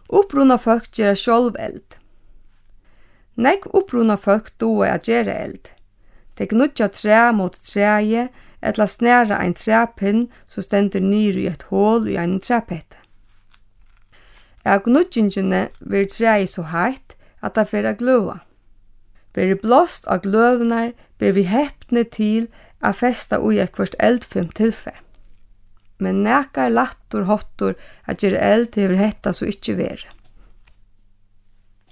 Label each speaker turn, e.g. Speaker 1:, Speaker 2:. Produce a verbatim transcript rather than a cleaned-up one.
Speaker 1: Uppruna folk gera sjálv eld. Nekk uppruna folk doa at gera eld. De knudja træ mot træi, ella snæra ein træpinn som stendur nyr i et hål i ein træpette. Av knudjingene vil træi så heitt at det fer a gløva. Blir blåst av gløvnar, blir vi heppne til a festa ui ekkvart eldfimt tilfær. Men nekar lattur hottur at gera eld hever hetta så ikkje vere.